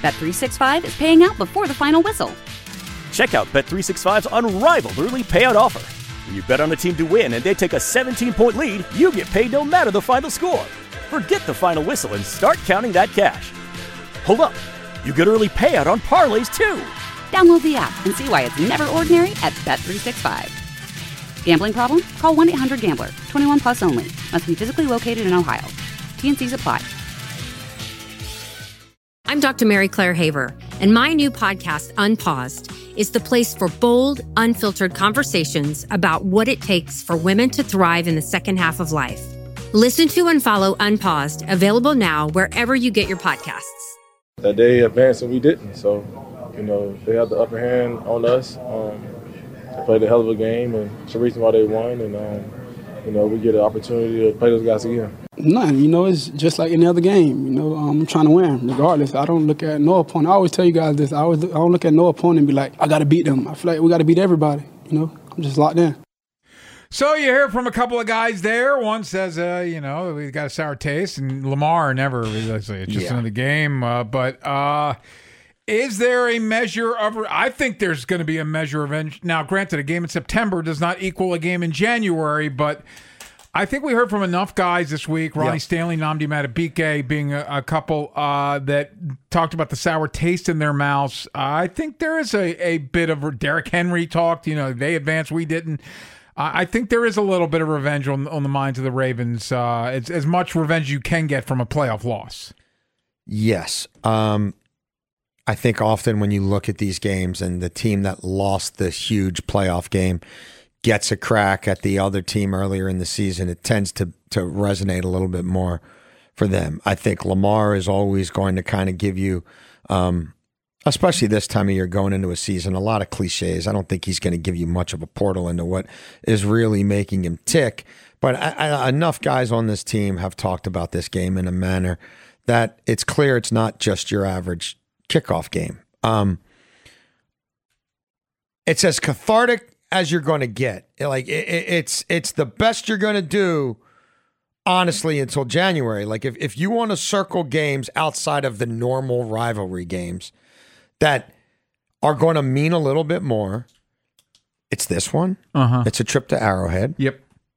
Bet365 is paying out before the final whistle. Check out Bet365's unrivaled early payout offer. When you bet on a team to win and they take a 17-point lead, you get paid no matter the final score. Forget the final whistle and start counting that cash. Hold up. You get early payout on parlays, too. Download the app and see why it's never ordinary at Bet365. Gambling problem? Call 1-800-GAMBLER. 21 plus only. Must be physically located in Ohio. T&Cs apply. I'm Dr. Mary Claire Haver, and my new podcast, Unpaused, is the place for bold, unfiltered conversations about what it takes for women to thrive in the second half of life. Listen to and follow Unpaused, available now wherever you get your podcasts. That they advanced and we didn't, so, they had the upper hand on us. They played a hell of a game, and it's the reason why they won, and, we get an opportunity to play those guys again. None, it's just like any other game. I'm trying to win, regardless. I don't look at no opponent. I always tell you guys this. I don't look at no opponent and be like, I got to beat them. I feel like we got to beat everybody. I'm just locked in. So you hear from a couple of guys there. One says, we got a sour taste, and Lamar never really. It's just another game. But is there a measure of? I think there's going to be a measure of. Now, granted, a game in September does not equal a game in January, but I think we heard from enough guys this week, Ronnie Stanley, Nnamdi Madubuike being a couple that talked about the sour taste in their mouths. I think there is a bit of Derrick Henry talked. They advanced, we didn't. I think there is a little bit of revenge on the minds of the Ravens. It's as much revenge you can get from a playoff loss. Yes. I think often when you look at these games and the team that lost the huge playoff game gets a crack at the other team earlier in the season, it tends to resonate a little bit more for them. I think Lamar is always going to kind of give you, especially this time of year going into a season, a lot of cliches. I don't think he's going to give you much of a portal into what is really making him tick. But enough guys on this team have talked about this game in a manner that it's clear it's not just your average kickoff game. It's as cathartic as you're going to get. It's the best you're going to do, honestly, until January. Like if you want to circle games outside of the normal rivalry games that are going to mean a little bit more, it's this one. It's a trip to Arrowhead. Yep.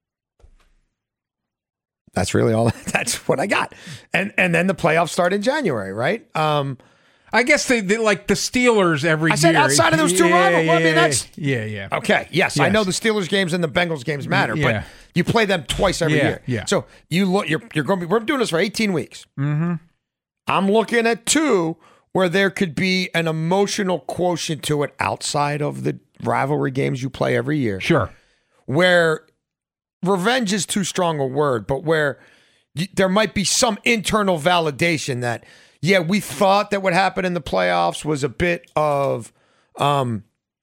That's really all. That's what I got. And then the playoffs start in January, right? I guess they like the Steelers every year. I said outside of those two rivals. Well, I mean, that's yeah. Okay, yes, I know the Steelers games and the Bengals games matter, but you play them twice every year. Yeah. So you look, you're going to be. We're doing this for 18 weeks. Mm-hmm. I'm looking at two where there could be an emotional quotient to it outside of the rivalry games you play every year. Sure. Where revenge is too strong a word, but where there might be some internal validation that. Yeah, we thought that what happened in the playoffs was a bit of a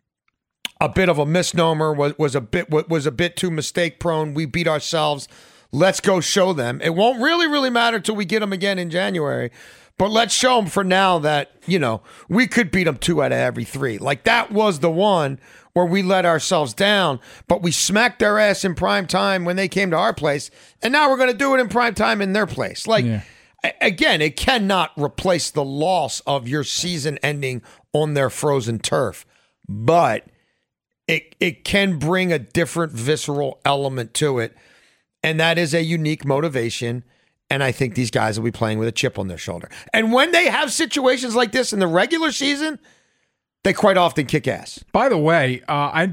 misnomer. Was a bit too mistake prone. We beat ourselves. Let's go show them. It won't really matter till we get them again in January. But let's show them for now that we could beat them 2 out of every 3. Like that was the one where we let ourselves down, but we smacked their ass in prime time when they came to our place, and now we're going to do it in prime time in their place. Like. Yeah. Again, it cannot replace the loss of your season ending on their frozen turf, but it can bring a different visceral element to it, and that is a unique motivation, and I think these guys will be playing with a chip on their shoulder. And when they have situations like this in the regular season, they quite often kick ass. By the way,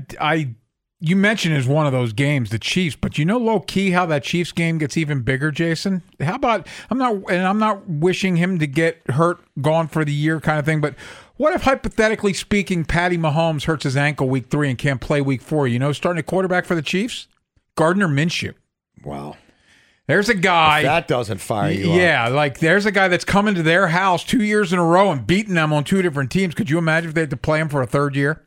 you mentioned as one of those games, the Chiefs, but low key how that Chiefs game gets even bigger, Jason? How about, I'm not wishing him to get hurt, gone for the year kind of thing, but what if, hypothetically speaking, Patty Mahomes hurts his ankle week 3 and can't play week 4? Starting a quarterback for the Chiefs? Gardner Minshew. Wow. There's a guy. If that doesn't fire you up. There's a guy that's coming to their house 2 years in a row and beating them on 2 different teams. Could you imagine if they had to play him for a 3rd year?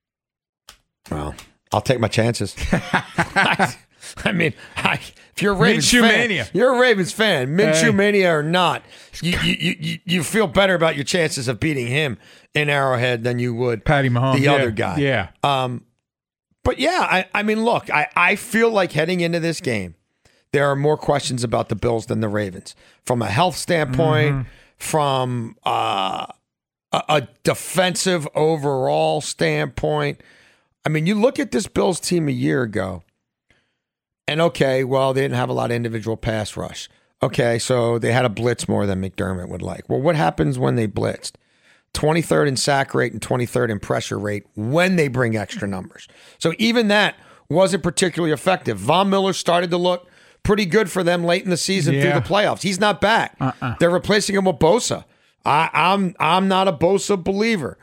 Well, I'll take my chances. I mean, if you're a Ravens fan, you're a Ravens fan. Minshew mania or not, you feel better about your chances of beating him in Arrowhead than you would Patty Mahomes, the other guy. Yeah. But yeah, I mean, look, I feel like heading into this game, there are more questions about the Bills than the Ravens from a health standpoint, from a defensive overall standpoint. I mean, you look at this Bills team a year ago, and okay, well, they didn't have a lot of individual pass rush. Okay, so they had to blitz more than McDermott would like. Well, what happens when they blitzed? 23rd in sack rate and 23rd in pressure rate when they bring extra numbers. So even that wasn't particularly effective. Von Miller started to look pretty good for them late in the season through the playoffs. He's not back. They're replacing him with Bosa. I'm not a Bosa believer.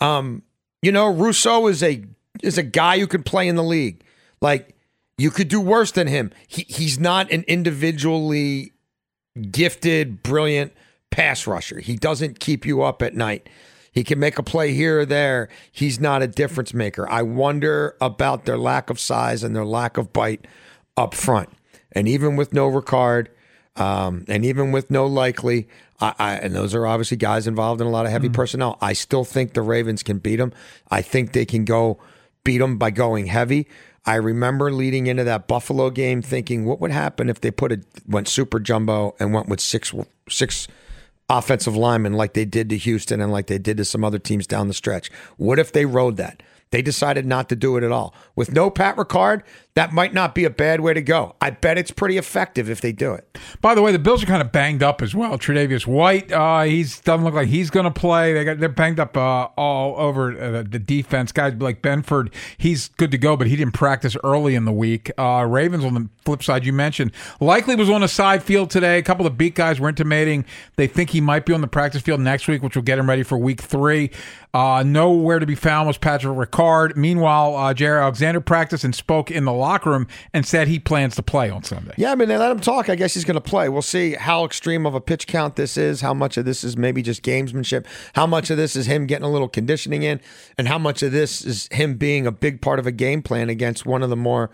Rousseau is a guy who can play in the league. Like, you could do worse than him. He's not an individually gifted, brilliant pass rusher. He doesn't keep you up at night. He can make a play here or there. He's not a difference maker. I wonder about their lack of size and their lack of bite up front. And even with no Ricard, and even with no Likely, and those are obviously guys involved in a lot of heavy personnel, I still think the Ravens can beat them. I think they can go beat them by going heavy. I remember leading into that Buffalo game thinking, what would happen if they went super jumbo and went with six offensive linemen like they did to Houston and like they did to some other teams down the stretch? What if they rode that? They decided not to do it at all. With no Pat Ricard, that might not be a bad way to go. I bet it's pretty effective if they do it. By the way, the Bills are kind of banged up as well. Tre'Davious White, he doesn't look like he's going to play. They're banged up all over the defense. Guys like Benford, he's good to go, but he didn't practice early in the week. Ravens, on the flip side, you mentioned, Likely was on the side field today. A couple of beat guys were intimating they think he might be on the practice field next week, which will get him ready for week 3. Nowhere to be found was Patrick Ricard. Meanwhile, Jared Alexander practiced and spoke in the locker room and said he plans to play on Sunday. Yeah, I mean, they let him talk. I guess he's going to play. We'll see how extreme of a pitch count this is, how much of this is maybe just gamesmanship, how much of this is him getting a little conditioning in, and how much of this is him being a big part of a game plan against one of the more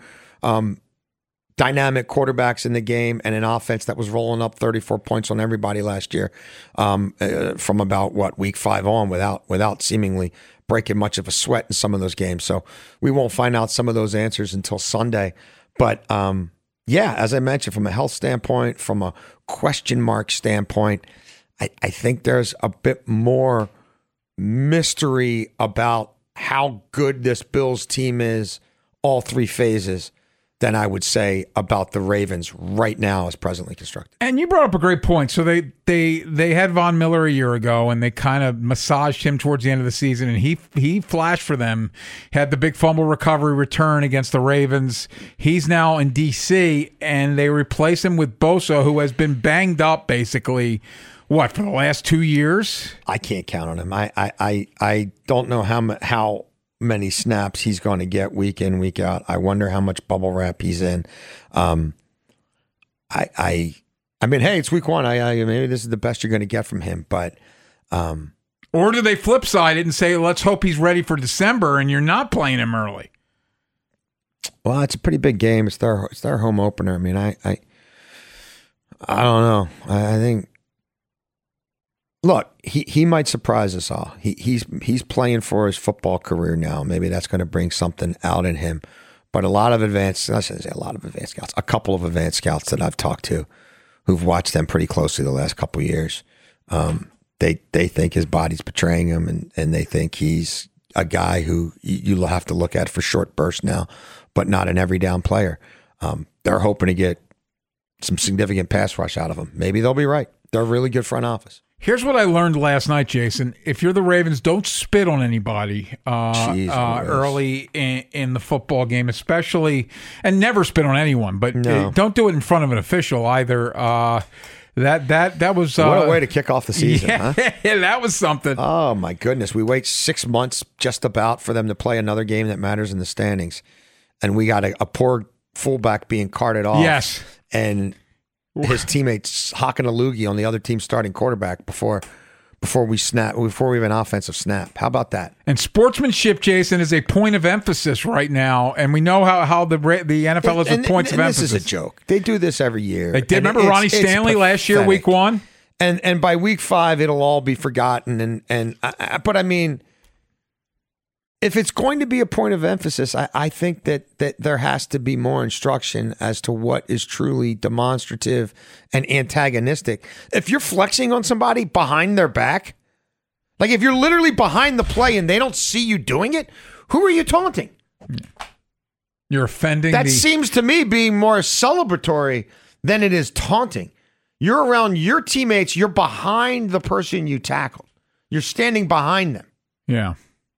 dynamic quarterbacks in the game and an offense that was rolling up 34 points on everybody last year from about, week 5 on without seemingly breaking much of a sweat in some of those games. So we won't find out some of those answers until Sunday. But, as I mentioned, from a health standpoint, from a question mark standpoint, I think there's a bit more mystery about how good this Bills team is, all 3 phases, than I would say about the Ravens right now as presently constructed. And you brought up a great point. So they had Von Miller a year ago, and they kind of massaged him towards the end of the season, and he flashed for them, had the big fumble recovery return against the Ravens. He's now in D.C., and they replace him with Bosa, who has been banged up basically, for the last 2 years? I can't count on him. I don't know how many snaps he's going to get week in, week out. I wonder how much bubble wrap he's in. I mean, hey, it's week 1. Maybe this is the best you're going to get from him, but or do they flip side it and say, let's hope he's ready for December and you're not playing him early? Well, it's a pretty big game. It's their home opener. I mean, I don't know. I think, look, he might surprise us all. He's playing for his football career now. Maybe that's going to bring something out in him. But a couple of advanced scouts that I've talked to who've watched them pretty closely the last couple of years, they think his body's betraying him, and they think he's a guy who you'll have to look at for short bursts now, but not an every down player. They're hoping to get some significant pass rush out of him. Maybe they'll be right. They're a really good front office. Here's what I learned last night, Jason. If you're the Ravens, don't spit on anybody early in the football game, especially, and never spit on anyone, but don't do it in front of an official either. That was what a way to kick off the season, huh? Yeah, that was something. Oh my goodness, we wait 6 months just about for them to play another game that matters in the standings, and we got a poor fullback being carted off. Yes, and his teammates hocking a loogie on the other team's starting quarterback before we have an offensive snap. How about that? And sportsmanship, Jason, is a point of emphasis right now, and we know how the NFL is with points of emphasis. This is a joke. They do this every year. They did. Remember Ronnie Stanley last year, week 1? And by week 5, it'll all be forgotten. But I mean, if it's going to be a point of emphasis, I think that there has to be more instruction as to what is truly demonstrative and antagonistic. If you're flexing on somebody behind their back, Like, if you're literally behind the play and they don't see you doing it, who are you taunting? You're offending. That seems to me being more celebratory than it is taunting. You're around your teammates. You're behind the person you tackled. You're standing behind them. Yeah.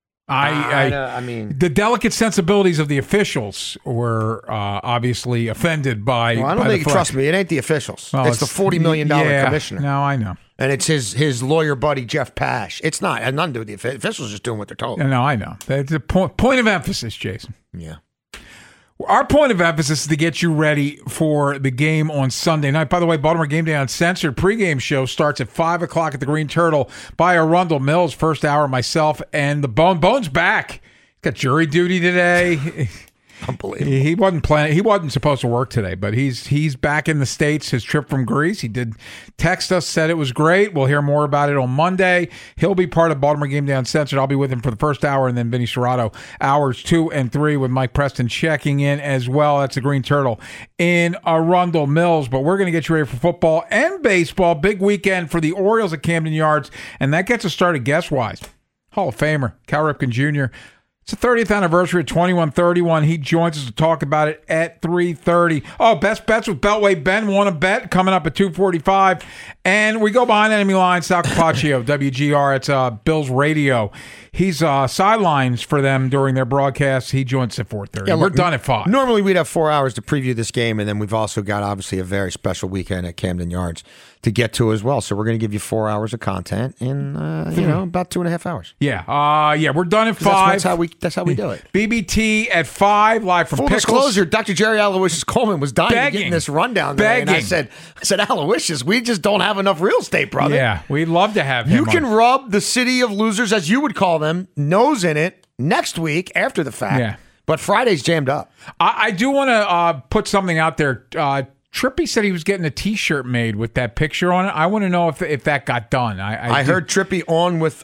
I mean, the delicate sensibilities of the officials were obviously offended by. Well, I don't think. Trust me, it ain't the officials. Well, it's the $40 million commissioner. No, I know. And it's his lawyer buddy Jeff Pash. It's not. It has nothing to do with the officials. Just doing what they're told. No, I know. That's the point of emphasis, Jason. Yeah. Our point of emphasis is to get you ready for the game on Sunday night. By the way, Baltimore Game Day Uncensored pregame show starts at 5 o'clock at the Green Turtle by Arundel Mills. First hour, myself and the Bone. Bone's back. Got jury duty today. Unbelievable. He wasn't planning. He wasn't supposed to work today, but he's back in the States. His trip from Greece. He did text us, said it was great. We'll hear more about it on Monday. He'll be part of Baltimore Game Day Uncensored. I'll be with him for the first hour, and then Vinny Serrato hours 2 and 3 with Mike Preston checking in as well. That's the Green Turtle in Arundel Mills. But we're going to get you ready for football and baseball. Big weekend for the Orioles at Camden Yards, and that gets us started guest-wise. Hall of Famer Cal Ripken Jr. It's the 30th anniversary of 2131. He joins us to talk about it at 3:30. Oh, best bets with Beltway Ben. Want a bet coming up at 2:45. And we go behind enemy lines. Sal Capaccio, WGR. It's Bills Radio. He's sidelines for them during their broadcasts. He joins at 4:30. Yeah, we're done at 5. Normally we'd have 4 hours to preview this game, and then we've also got obviously a very special weekend at Camden Yards to get to as well. So we're going to give you 4 hours of content in about 2.5 hours. Yeah, we're done at 5. That's how we do it. BBT at 5, live from Full Pickles. disclosure, Dr. Jerry Aloysius Coleman was dying to get in this rundown today, and I said, Aloysius, we just don't have enough real estate, brother. Yeah, we'd love to have him. You can rub the city of losers, as you would call them, nose in it next week after the fact. Yeah. But Friday's jammed up. I do want to put something out there. Trippy said he was getting a T-shirt made with that picture on it. I want to know if that got done. I heard Trippy on with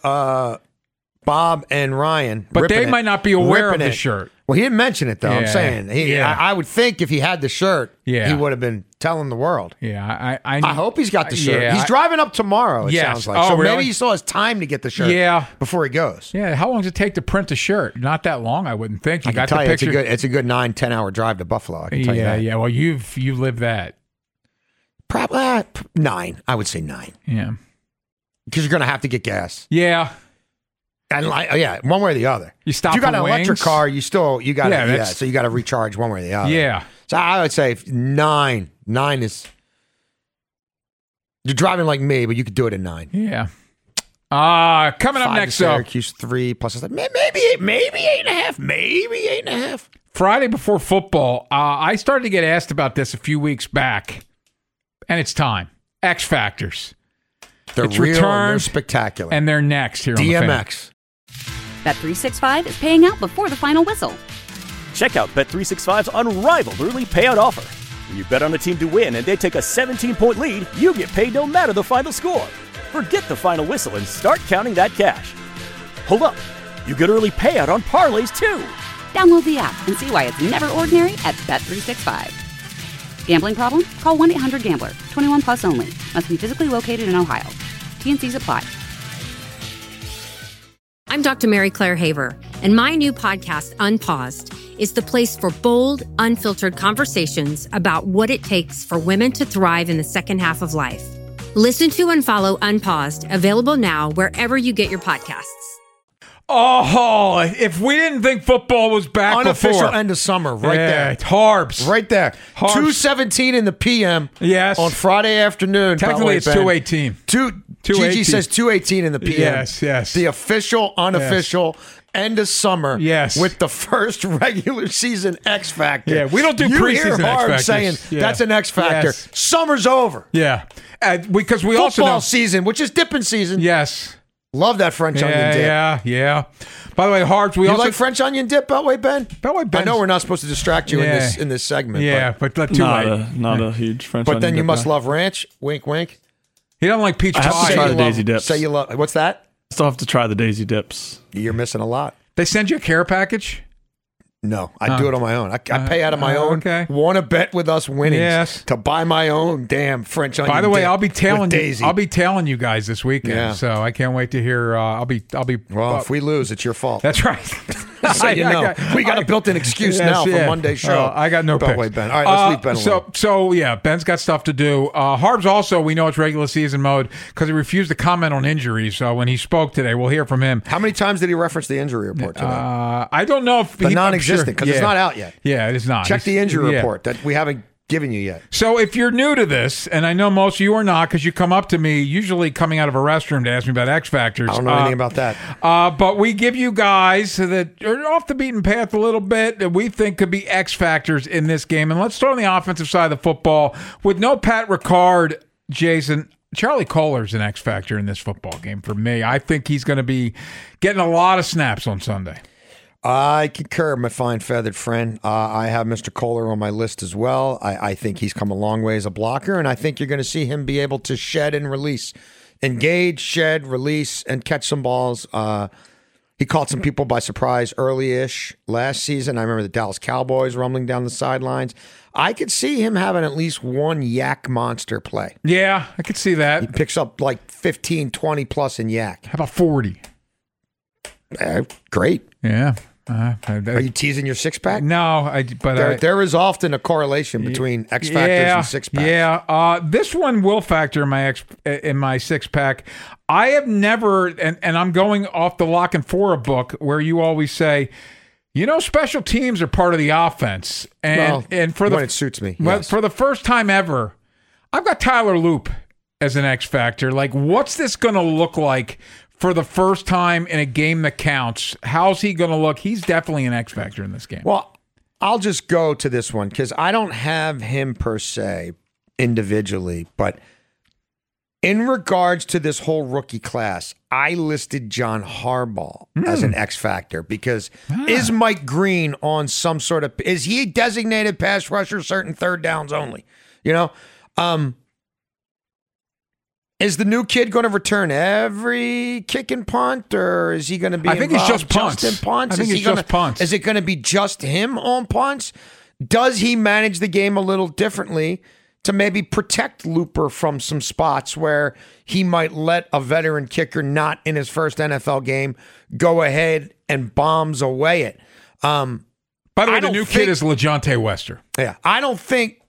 Bob and Ryan, but they might not be aware of the shirt. Well, he didn't mention it though. Yeah. I'm saying I would think if he had the shirt, he would have been telling the world. Yeah, I hope he's got the shirt. Yeah, he's driving up tomorrow. It sounds like. Oh, so really? maybe he still has time to get the shirt. Before he goes. Yeah. How long does it take to print a shirt? Not that long, I wouldn't think. You got the you, picture. it's a good 9-10 hour drive to Buffalo. I can tell you that. Yeah. Well, you lived that. Probably 9. I would say 9. Yeah. Because you're going to have to get gas. Yeah. And one way or the other. You stop. If you got an electric car, you got to so you got to recharge one way or the other. Yeah. So I would say 9. 9 is you're driving like me, but you could do it at 9. Yeah. Coming up next, Syracuse 3 plus maybe 8.5, maybe 8.5. Friday before football, I started to get asked about this a few weeks back, and it's time. X Factors. They're real, and they're spectacular, and they're next here DMX. on the Fan. Bet365 is paying out before the final whistle. Check out Bet365's unrivaled early payout offer. When you bet on a team to win and they take a 17-point lead, you get paid no matter the final score. Forget the final whistle and start counting that cash. Hold up. You get early payout on parlays, too. Download the app and see why it's never ordinary at Bet365. Gambling problem? Call 1-800-GAMBLER. 21 plus only. Must be physically located in Ohio. T&Cs apply. I'm Dr. Mary Claire Haver, and my new podcast, Unpaused, is the place for bold, unfiltered conversations about what it takes for women to thrive in the second half of life. Listen to and follow Unpaused, available now wherever you get your podcasts. Oh, if we didn't think football was back Unofficial before. end of summer, there. Harbs. Right there. Harbs. 2:17 in the PM. Yes. On Friday afternoon. Technically, it's 2:18. Gigi says 2:18 in the PM. Yes. The official, unofficial end of summer. Yes. With the first regular season X Factor. Yeah, we don't do you preseason hear Harb X saying Factors. that's an X Factor. Yes. Summer's over. Yeah. Because we Football also know. season, which is dipping season. Yes. Love that French onion dip. Yeah. By the way, Harbs, we also like French onion dip, Beltway Ben? Beltway Ben. I know we're not supposed to distract you in this segment. Yeah, but too late. Not a huge French onion But then you dip must guy. love ranch. Wink, wink. He doesn't like peach I have pie. to try the Daisy Dips. Say you love. What's that? Still have to try the Daisy Dips. You're missing a lot. They send you a care package? No, I do it on my own. I pay out of my own. Okay. Want to bet with us winnings Yes. to buy my own damn French onion. By the way, dip I'll be tailing with you. Daisy. I'll be tailing you guys this weekend. Yeah. So I can't wait to hear. I'll be. Well, if we lose, it's your fault. That's right. So you know, we got a built-in excuse now for Monday's show. I got no Beltway picks. Ben. All right, let's leave Ben alone. So yeah, Ben's got stuff to do. Harbs also, we know it's regular season mode because he refused to comment on injuries. So when he spoke today, we'll hear from him. How many times did he reference the injury report today? I don't know if the non-existent, because it's not out yet. Yeah, it is not. Check the injury report that we haven't given you yet. So if you're new to this, and I know most of you are not because you come up to me, usually coming out of a restroom to ask me about X Factors. I don't know anything about that. But we give you guys that are off the beaten path a little bit that we think could be X Factors in this game. And let's start on the offensive side of the football. With no Pat Ricard, Jason, Charlie Kohler's an X Factor in this football game for me. I think he's going to be getting a lot of snaps on Sunday. I concur, my fine feathered friend. I have Mr. Kohler on my list as well. I think he's come a long way as a blocker, and I think you're going to see him be able to shed and release. Engage, shed, release, and catch some balls. He caught some people by surprise early-ish last season. I remember the Dallas Cowboys rumbling down the sidelines. I could see him having at least one yak monster play. Yeah, I could see that. He picks up like 15, 20 plus in yak. How about 40? Great. Yeah. Are you teasing your six-pack? No, there is often a correlation between X factors and six-packs. Yeah, this one will factor in my six-pack. I have never, and I'm going off the Lock and Fora book where you always say, special teams are part of the offense, and for when it suits me, yes. For the first time ever, I've got Tyler Loop as an X factor. Like, what's this going to look like? For the first time in a game that counts, how's he going to look? He's definitely an X factor in this game. Well, I'll just go to this one because I don't have him per se individually, but in regards to this whole rookie class, I listed John Harbaugh as an X factor because is Mike Green on some sort of, is he a designated pass rusher, certain third downs only? Is the new kid going to return every kick and punt, or is he going to be? I think it's just punts. Just in punts? I think it's just punts. Is it going to be just him on punts? Does he manage the game a little differently to maybe protect Looper from some spots where he might let a veteran kicker not in his first NFL game go ahead and bombs away it? By the way, the new kid is LeJontay Wester. Yeah, I don't think.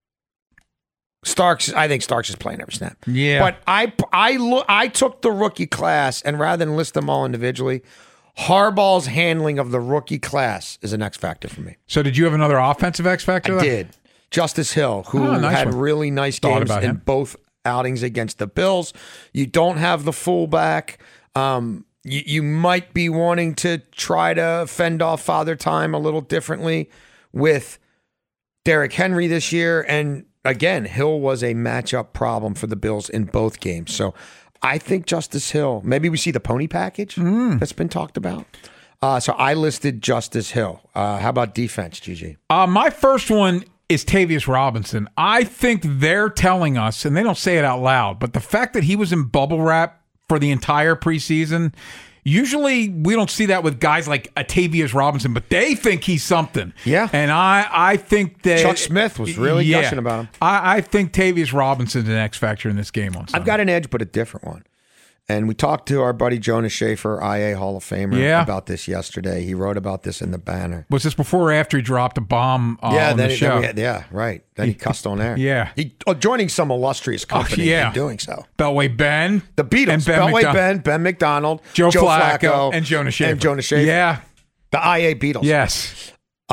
I think Starks is playing every snap. Yeah. But I took the rookie class, and rather than list them all individually, Harbaugh's handling of the rookie class is an X factor for me. So did you have another offensive X factor? I did. Justice Hill, who had really nice games in both outings against the Bills. You don't have the fullback. You might be wanting to try to fend off Father Time a little differently with Derrick Henry this year, and again, Hill was a matchup problem for the Bills in both games. So I think Justice Hill, maybe we see the pony package that's been talked about. So I listed Justice Hill. How about defense, GG? My first one is Tavius Robinson. I think they're telling us, and they don't say it out loud, but the fact that he was in bubble wrap for the entire preseason, usually we don't see that with guys like Tavius Robinson, but they think he's something. Yeah. And I think that Chuck Smith was really gushing about him. I think Tavius Robinson's an X factor in this game on Sunday. I've got an edge, but a different one. And we talked to our buddy Jonas Schaefer, IA Hall of Famer, about this yesterday. He wrote about this in the banner. Was this before or after he dropped a bomb on the show? Right. Then he cussed on there. Yeah. Joining some illustrious company in doing so. Beltway Ben. The Beatles. Beltway Ben McDonald, Joe Flacco, and Jonas Schaefer. Yeah. The IA Beatles. Yes.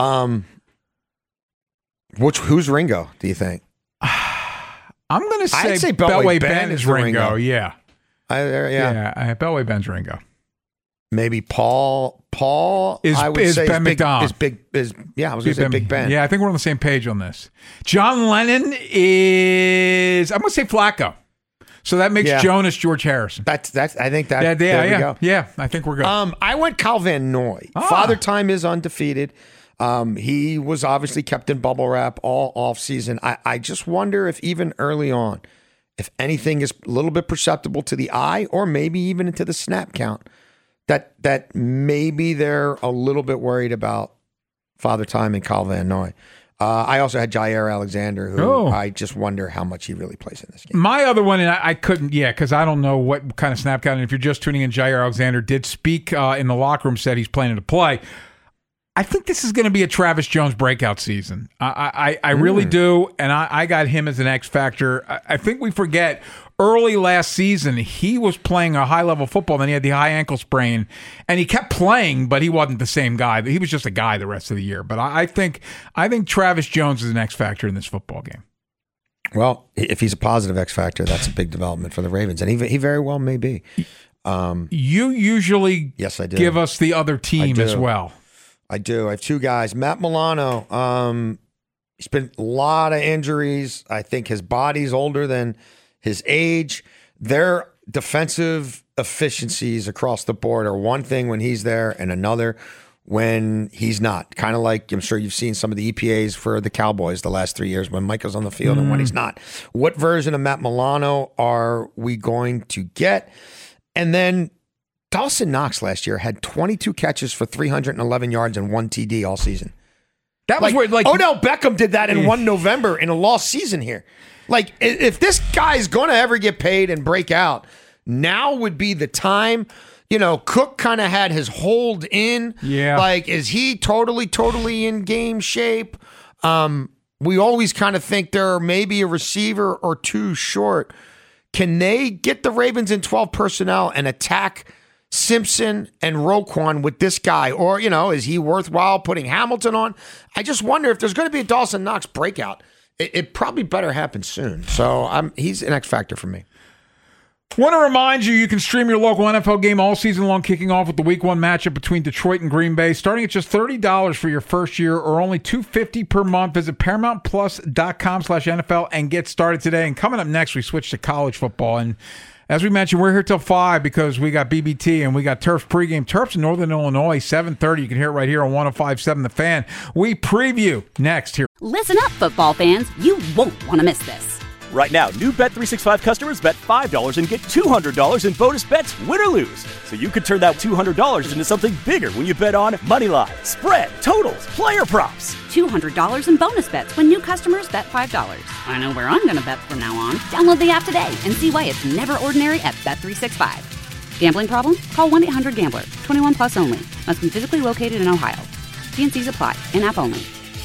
Who's Ringo, do you think? I'm going to say Beltway Ben is Ringo. Yeah. Beltway Ben's Ringo. Maybe Paul is Ben McDonald. I was going to say Big Ben. Yeah, I think we're on the same page on this. John Lennon is, I'm going to say Flacco. So that makes Jonas George Harrison. I think that. There we go. Yeah, I think we're good. I went Kyle Van Noy. Father Time is undefeated. He was obviously kept in bubble wrap all offseason. I just wonder if even early on, if anything is a little bit perceptible to the eye or maybe even into the snap count, that maybe they're a little bit worried about Father Time, and Kyle Van Noy. I also had Jair Alexander, who I just wonder how much he really plays in this game. My other one, and I couldn't, because I don't know what kind of snap count. And if you're just tuning in, Jair Alexander did speak in the locker room, said he's planning to play. I think this is going to be a Travis Jones breakout season. I really do, and I got him as an X factor. I think we forget early last season he was playing a high-level football, then he had the high ankle sprain, and he kept playing, but he wasn't the same guy. He was just a guy the rest of the year. But I think Travis Jones is an X factor in this football game. Well, if he's a positive X factor, that's a big development for the Ravens, and he very well may be. You usually yes, I do. Give us the other team as well. I do. I have two guys. Matt Milano, he's been a lot of injuries. I think his body's older than his age. Their defensive efficiencies across the board are one thing when he's there and another when he's not. Kind of like I'm sure you've seen some of the EPAs for the Cowboys the last 3 years when Micah's on the field and when he's not. What version of Matt Milano are we going to get? And then Dawson Knox last year had 22 catches for 311 yards and 1 TD all season. That was where, Odell Beckham did that in 1 November in a lost season here. Like, if this guy's going to ever get paid and break out, now would be the time. You know, Cook kind of had his hold in. Yeah. Like, is he totally in game shape? We always kind of think they're maybe a receiver or two short. Can they get the Ravens in 12 personnel and attack Simpson and Roquan with this guy? Or, is he worthwhile putting Hamilton on? I just wonder if there's going to be a Dawson Knox breakout. It probably better happen soon. So he's an X factor for me. Want to remind you can stream your local NFL game all season long, kicking off with the Week 1 matchup between Detroit and Green Bay, starting at just $30 for your first year or only $250 per month. Visit ParamountPlus.com/NFL and get started today. And coming up next, we switch to college football. And as we mentioned, we're here till 5 because we got BBT and we got Terps pregame. Terps in Northern Illinois, 7:30. You can hear it right here on 105.7 The Fan. We preview next here. Listen up, football fans. You won't want to miss this. Right now, new Bet365 customers bet $5 and get $200 in bonus bets, win or lose. So you could turn that $200 into something bigger when you bet on money line, spread, totals, player props. $200 in bonus bets when new customers bet $5. I know where I'm going to bet from now on. Download the app today and see why it's never ordinary at Bet365. Gambling problem? Call 1-800-GAMBLER. 21 plus only. Must be physically located in Ohio. T&Cs apply. In-app only.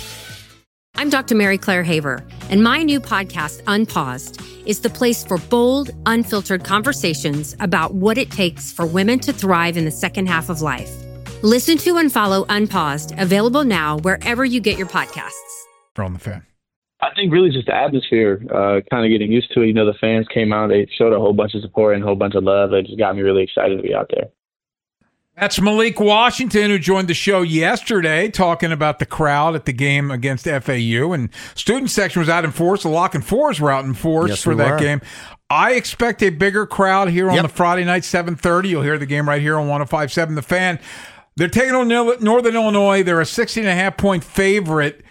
I'm Dr. Mary Claire Haver, and my new podcast, Unpaused, is the place for bold, unfiltered conversations about what it takes for women to thrive in the second half of life. Listen to and follow Unpaused, available now wherever you get your podcasts. On the Fan. I think really just the atmosphere, kind of getting used to it. The fans came out, they showed a whole bunch of support and a whole bunch of love. It just got me really excited to be out there. That's Malik Washington, who joined the show yesterday talking about the crowd at the game against FAU. And student section was out in force. The Lock and Fours were out in force for that game. I expect a bigger crowd here on the Friday night, 7:30. You'll hear the game right here on 105.7 The Fan. They're taking on Northern Illinois. They're a 16.5-point favorite.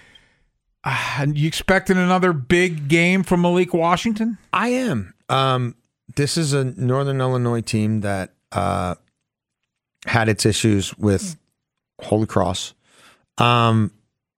You expecting another big game from Malik Washington? I am. This is a Northern Illinois team that had its issues with Holy Cross. I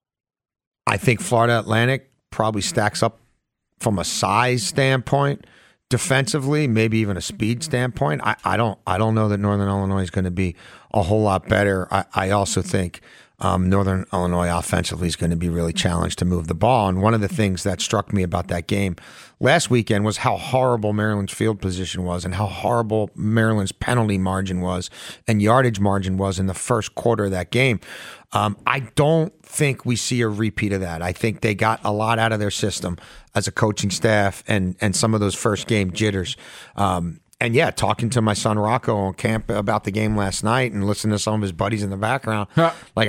think Florida Atlantic probably stacks up from a size standpoint, defensively, maybe even a speed standpoint. I don't know that Northern Illinois is going to be a whole lot better. I also think Northern Illinois offensively is going to be really challenged to move the ball. And one of the things that struck me about that game last weekend was how horrible Maryland's field position was and how horrible Maryland's penalty margin was and yardage margin was in the first quarter of that game. I don't think we see a repeat of that. I think they got a lot out of their system as a coaching staff and some of those first game jitters. And yeah, talking to my son Rocco on camp about the game last night and listening to some of his buddies in the background, like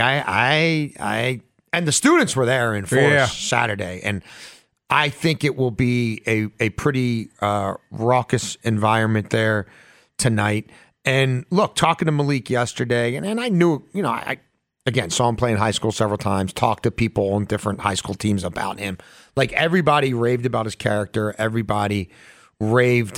I and the students were there in force Saturday, and I think it will be a pretty raucous environment there tonight. And look, talking to Malik yesterday, and I knew, I again saw him play in high school several times, talked to people on different high school teams about him. Like everybody raved about his character, everybody raved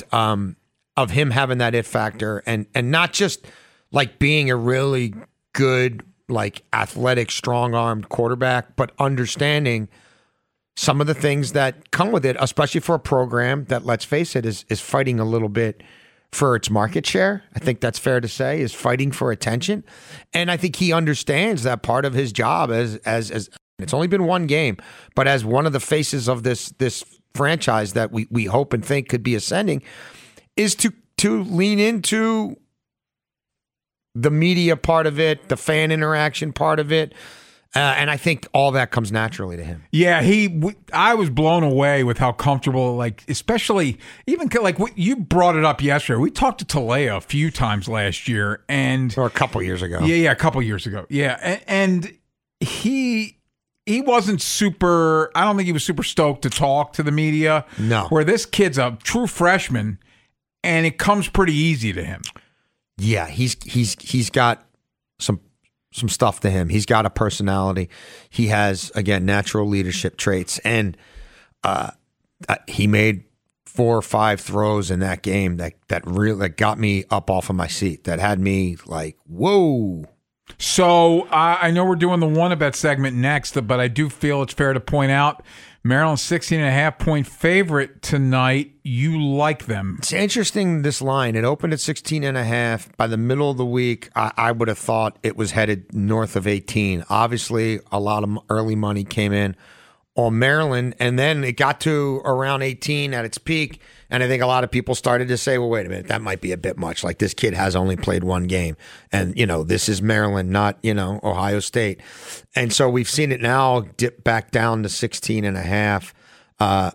of him having that it factor and not just like being a really good like athletic, strong-armed quarterback, but understanding some of the things that come with it, especially for a program that, let's face it, is fighting a little bit for its market share. I think that's fair to say, is fighting for attention. And I think he understands that part of his job as it's only been one game, but as one of the faces of this franchise that we hope and think could be ascending, is to lean into the media part of it, the fan interaction part of it. And I think all that comes naturally to him. Yeah, I was blown away with how comfortable, like, especially even like you brought it up yesterday. We talked to Talea a few times last year, or a couple years ago. Yeah, a couple years ago. Yeah, and he wasn't super. I don't think he was super stoked to talk to the media. No, where this kid's a true freshman, and it comes pretty easy to him. Yeah, he's got some stuff to him. He's got a personality. He has, again, natural leadership traits. And he made 4 or 5 throws in that game that really got me up off of my seat, that had me like, whoa. So I know we're doing the Wannabet segment next, but I do feel it's fair to point out Maryland's 16.5-point favorite tonight. You like them. It's interesting, this line. It opened at 16.5. By the middle of the week, I would have thought it was headed north of 18. Obviously, a lot of early money came in on Maryland, and then it got to around 18 at its peak, and I think a lot of people started to say, well, wait a minute, that might be a bit much. Like, this kid has only played one game, and, this is Maryland, not, Ohio State. And so we've seen it now dip back down to 16.5.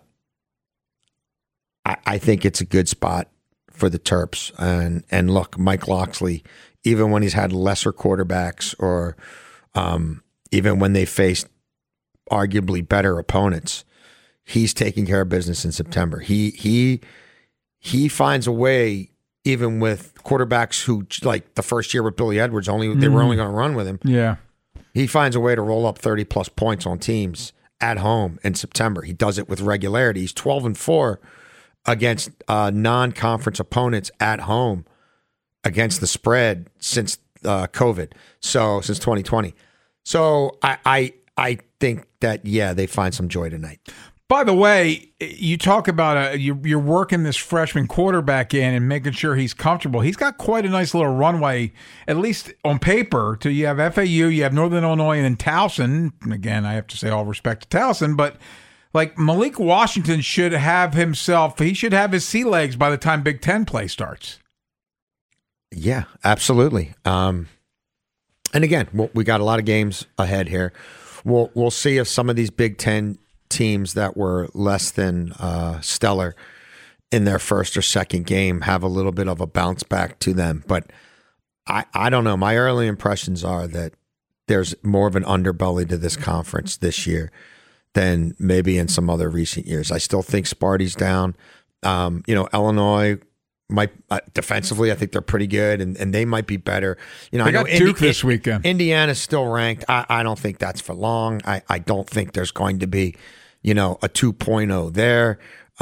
I think it's a good spot for the Terps. And look, Mike Locksley, even when he's had lesser quarterbacks, or even when they faced arguably better opponents, he's taking care of business in September. He finds a way, even with quarterbacks who, like the first year with Billy Edwards, they were only going to run with him. Yeah, he finds a way to roll up 30+ points on teams at home in September. He does it with regularity. He's 12-4 against non-conference opponents at home against the spread since COVID. So since 2020. So I think that, they find some joy tonight. By the way, you talk about you're working this freshman quarterback in and making sure he's comfortable. He's got quite a nice little runway, at least on paper. You have FAU, you have Northern Illinois, and then Towson. Again, I have to say all respect to Towson, but like Malik Washington should have his sea legs by the time Big Ten play starts. Yeah, absolutely. And again, we got a lot of games ahead here. We'll see if some of these Big Ten teams that were less than stellar in their first or second game have a little bit of a bounce back to them. But I don't know. My early impressions are that there's more of an underbelly to this conference this year than maybe in some other recent years. I still think Sparty's down. Illinois might defensively, I think they're pretty good, and they might be better. They got Duke this weekend. Indiana's still ranked. I don't think that's for long. I don't think there's going to be, a 2.0 there.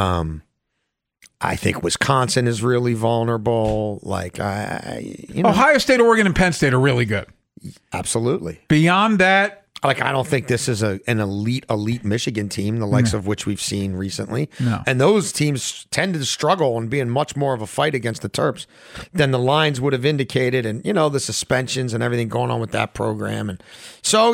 I think Wisconsin is really vulnerable. Like, Ohio State, Oregon, and Penn State are really good. Absolutely. Beyond that, like, I don't think this is an elite Michigan team, the likes of which we've seen recently. No. And those teams tend to struggle and be in much more of a fight against the Terps than the lines would have indicated. And, the suspensions and everything going on with that program. And so,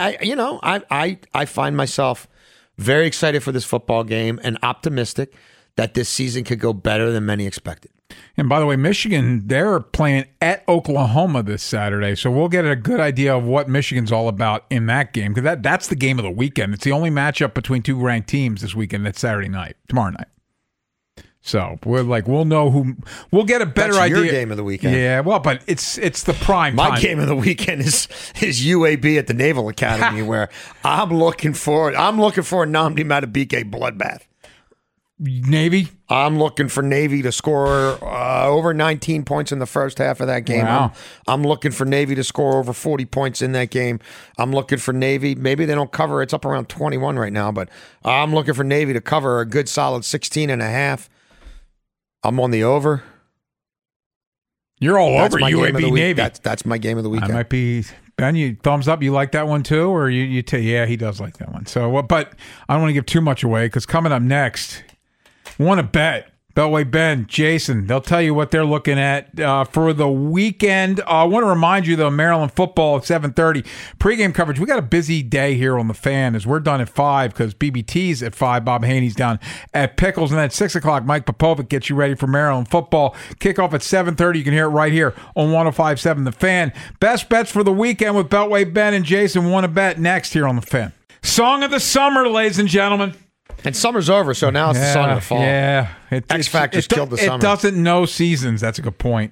I find myself very excited for this football game and optimistic that this season could go better than many expected. And by the way, Michigan, they're playing at Oklahoma this Saturday, so we'll get a good idea of what Michigan's all about in that game, because that's the game of the weekend. It's the only matchup between two ranked teams this weekend. That's tomorrow night. So we'll know we'll get a better idea. That's your game of the weekend. Yeah, well, but it's the prime time. My game of the weekend is UAB at the Naval Academy, where I'm looking for a Nnamdi Madubuike bloodbath. Navy? I'm looking for Navy to score over 19 points in the first half of that game. Wow. I'm looking for Navy to score over 40 points in that game. I'm looking for Navy. Maybe they don't cover. It's up around 21 right now, but I'm looking for Navy to cover a good solid 16.5. I'm on the over. You're all over UAB Navy. That's my game of the weekend. I might be Ben, you thumbs up. You like that one too, or yeah, he does like that one. So, but I don't want to give too much away because coming up next, want to bet. Beltway Ben, Jason, they'll tell you what they're looking at for the weekend. I want to remind you, though, Maryland football at 7:30. Pregame coverage. We got a busy day here on The Fan as we're done at 5 because BBT's at 5. Bob Haney's down at Pickles. And then at 6 o'clock, Mike Popovic gets you ready for Maryland football. Kickoff at 7:30. You can hear it right here on 105.7 The Fan. Best bets for the weekend with Beltway Ben and Jason. Want to bet next here on The Fan. Song of the summer, ladies and gentlemen. And summer's over, so now it's the song of the fall. Yeah. X Factor's killed the summer. It doesn't know seasons. That's a good point.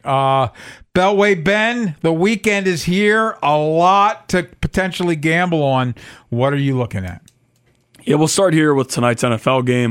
Beltway Ben, the weekend is here. A lot to potentially gamble on. What are you looking at? Yeah, we'll start here with tonight's NFL game.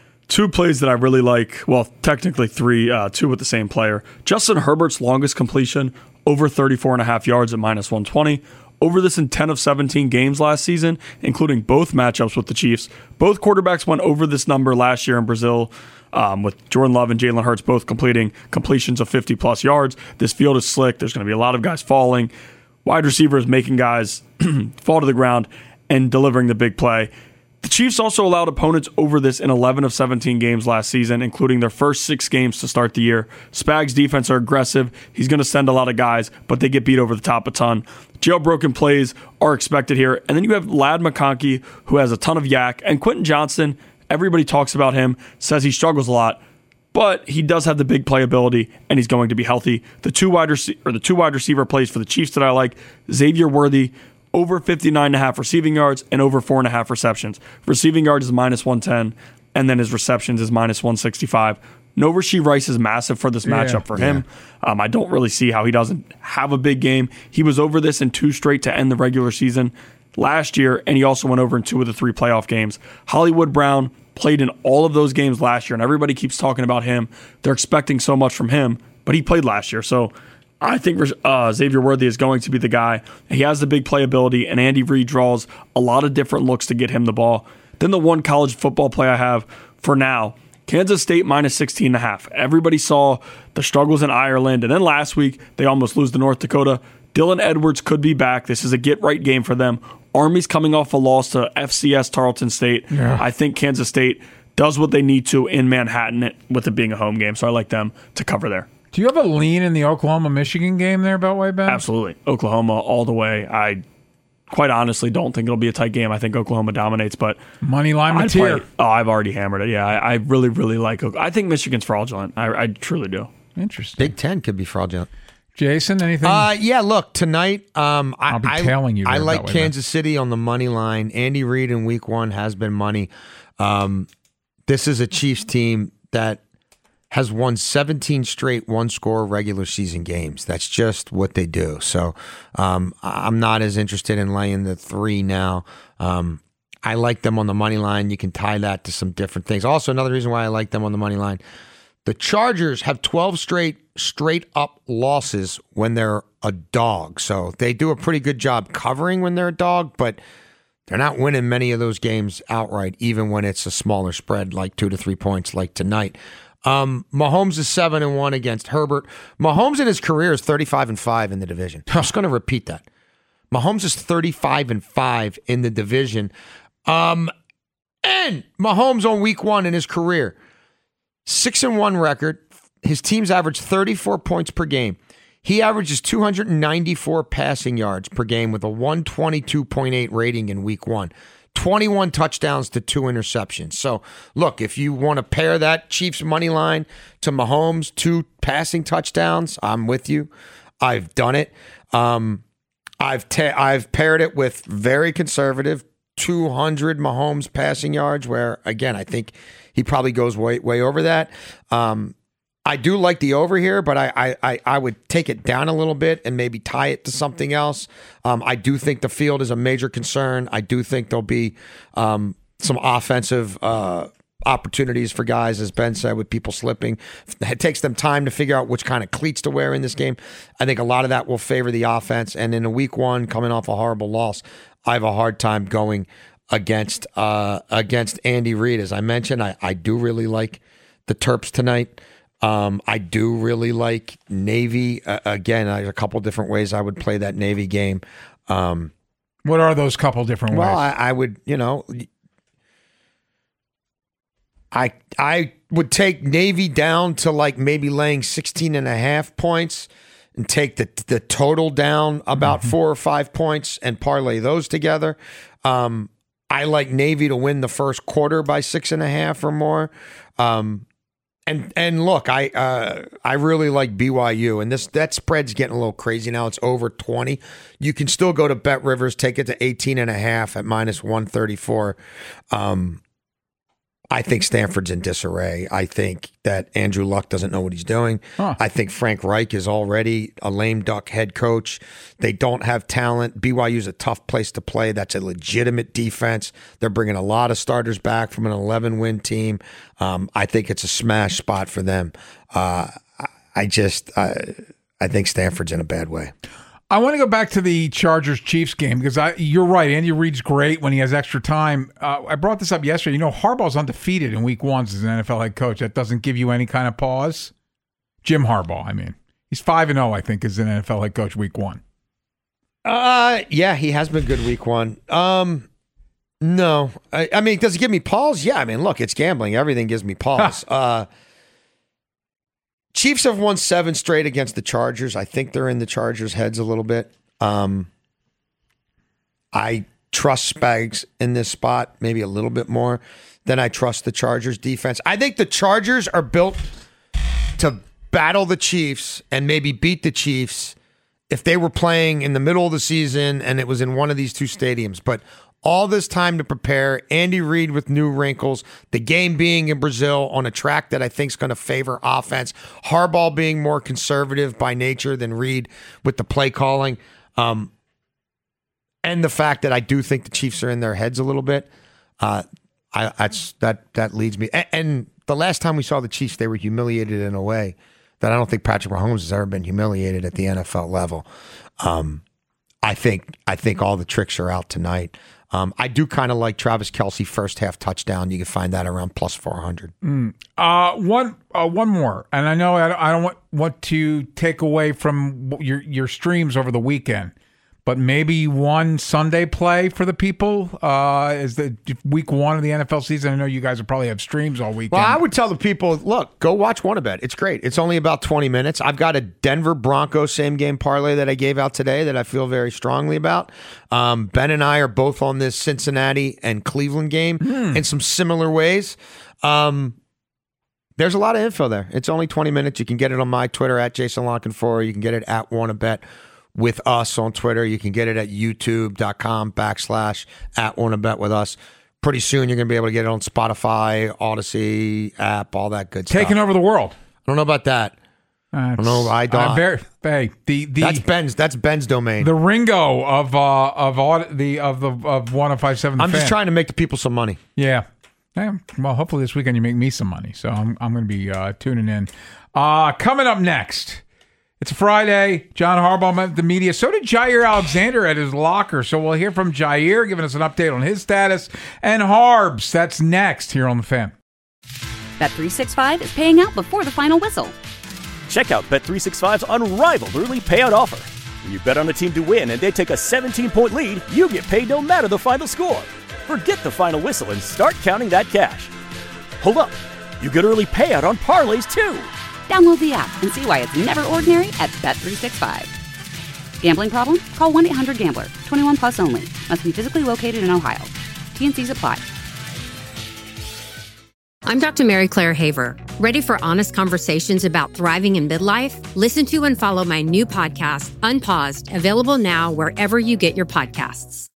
2 plays that I really like. Well, technically 3, 2 with the same player. Justin Herbert's longest completion, over 34.5 yards at -120. Over this in 10 of 17 games last season, including both matchups with the Chiefs. Both quarterbacks went over this number last year in Brazil, with Jordan Love and Jalen Hurts both completing completions of 50-plus yards. This field is slick. There's going to be a lot of guys falling. Wide receivers making guys fall to the ground and delivering the big play. The Chiefs also allowed opponents over this in 11 of 17 games last season, including their first 6 games to start the year. Spags' defense are aggressive. He's going to send a lot of guys, but they get beat over the top a ton. Jailbroken plays are expected here. And then you have Ladd McConkey, who has a ton of yak, and Quentin Johnston. Everybody talks about him, says he struggles a lot, but he does have the big playability, and he's going to be healthy. The two wide receiver plays for the Chiefs that I like, Xavier Worthy, over 59.5 receiving yards and over 4.5 receptions. Receiving yards is -110, and then his receptions is -165. No Rashee Rice is massive for this matchup for him. I don't really see how he doesn't have a big game. He was over this in 2 straight to end the regular season last year, and he also went over in 2 of the 3 playoff games. Hollywood Brown played in all of those games last year, and everybody keeps talking about him. They're expecting so much from him, but he played last year, so I think Xavier Worthy is going to be the guy. He has the big playability, and Andy Reid draws a lot of different looks to get him the ball. Then the one college football play I have for now, Kansas State -16.5. Everybody saw the struggles in Ireland, and then last week they almost lose to North Dakota. Dylan Edwards could be back. This is a get-right game for them. Army's coming off a loss to FCS Tarleton State. Yeah. I think Kansas State does what they need to in Manhattan with it being a home game, so I like them to cover there. Do you have a lean in the Oklahoma-Michigan game there, Beltway Ben? Absolutely. Oklahoma all the way. I quite honestly don't think it'll be a tight game. I think Oklahoma dominates, but money line material. I've already hammered it. Yeah, I really, really like Oklahoma. I think Michigan's fraudulent. I truly do. Interesting. Big Ten could be fraudulent. Jason, anything? Yeah, look, tonight I'll be tailing you. I like Kansas City on the money line. Andy Reid in week 1 has been money. This is a Chiefs team that has won 17 straight one-score regular season games. That's just what they do. So I'm not as interested in laying the 3 now. I like them on the money line. You can tie that to some different things. Also, another reason why I like them on the money line, the Chargers have 12 straight-up losses when they're a dog. So they do a pretty good job covering when they're a dog, but they're not winning many of those games outright, even when it's a smaller spread, like 2 to 3 points like tonight. Mahomes is 7-1 against Herbert. Mahomes in his career is 35-5 in the division. I'm just going to repeat that. Mahomes is 35-5 in the division. And Mahomes on week 1 in his career, 6-1 record. His team's average 34 points per game. He averages 294 passing yards per game with a 122.8 rating in week 1. 21 touchdowns to 2 interceptions. So, look, if you want to pair that Chiefs money line to Mahomes, 2 passing touchdowns, I'm with you. I've done it. I've paired it with very conservative 200 Mahomes passing yards, where, again, I think he probably goes way over that. I do like the over here, but I would take it down a little bit and maybe tie it to something else. I do think the field is a major concern. I do think there'll be some offensive opportunities for guys, as Ben said, with people slipping. It takes them time to figure out which kind of cleats to wear in this game. I think a lot of that will favor the offense. And in a week 1, coming off a horrible loss, I have a hard time going against Andy Reid. As I mentioned, I do really like the Terps tonight. I do really like Navy. Again, there's a couple different ways I would play that Navy game. What are those couple different ways? Well, I would, I would take Navy down to like maybe laying 16.5 points and take the total down about 4 or 5 points and parlay those together. I like Navy to win the first quarter by 6.5 or more. And look, I really like BYU, and that spread's getting a little crazy now. It's over 20. You can still go to Bet Rivers, take it to 18.5 at minus 134. I think Stanford's in disarray. I think that Andrew Luck doesn't know what he's doing. I think Frank Reich is already a lame duck head coach. They don't have talent. BYU's a tough place to play. That's a legitimate defense. They're bringing a lot of starters back from an 11-win team. I think it's a smash spot for them. I think Stanford's in a bad way. I want to go back to the Chargers-Chiefs game because you're right. Andy Reid's great when he has extra time. I brought this up yesterday. Harbaugh's undefeated in week 1 as an NFL head coach. That doesn't give you any kind of pause. Jim Harbaugh, I mean. He's 5-0, I think, as an NFL head coach week 1. Yeah, he has been good week 1. No. I mean, does it give me pause? Yeah, I mean, look, it's gambling. Everything gives me pause. Chiefs have won 7 straight against the Chargers. I think they're in the Chargers' heads a little bit. I trust Spags in this spot maybe a little bit more than I trust the Chargers' defense. I think the Chargers are built to battle the Chiefs and maybe beat the Chiefs if they were playing in the middle of the season and it was in one of these 2 stadiums. But all this time to prepare, Andy Reid with new wrinkles, the game being in Brazil on a track that I think is going to favor offense, Harbaugh being more conservative by nature than Reid with the play calling, and the fact that I do think the Chiefs are in their heads a little bit. That leads me. And the last time we saw the Chiefs, they were humiliated in a way that I don't think Patrick Mahomes has ever been humiliated at the NFL level. I think all the tricks are out tonight. I do kind of like Travis Kelce first half touchdown. You can find that around plus 400. One more, and I know I don't want to take away from your streams over the weekend, but maybe one Sunday play for the people is the week 1 of the NFL season. I know you guys will probably have streams all weekend. Well, I would tell the people, look, go watch WannaBet. It's great. It's only about 20 minutes. I've got a Denver Broncos same game parlay that I gave out today that I feel very strongly about. Ben and I are both on this Cincinnati and Cleveland game in some similar ways. There's a lot of info there. It's only 20 minutes. You can get it on my Twitter at Jason Lonkenfor. You can get it at WannaBet. With us on Twitter. You can get it at youtube.com/@WannaBet with us. Pretty soon you're going to be able to get it on Spotify, Odyssey app, all that good stuff. Taking over the world. I don't know about that. I don't know. That's Ben's domain. The Ringo of 1057. I'm just trying to make the people some money. Yeah. Well, hopefully this weekend you make me some money. So I'm going to be tuning in. Coming up next. It's a Friday. John Harbaugh met with the media. So did Jair Alexander at his locker. So we'll hear from Jair giving us an update on his status. And Harbs, that's next here on The Fan. Bet365 is paying out before the final whistle. Check out Bet365's unrivaled early payout offer. When you bet on a team to win and they take a 17-point lead, you get paid no matter the final score. Forget the final whistle and start counting that cash. Hold up. You get early payout on parlays, too. Download the app and see why it's never ordinary at Bet365. Gambling problem? Call 1-800-GAMBLER. 21 plus only. Must be physically located in Ohio. T&Cs apply. I'm Dr. Mary Claire Haver. Ready for honest conversations about thriving in midlife? Listen to and follow my new podcast, Unpaused, available now wherever you get your podcasts.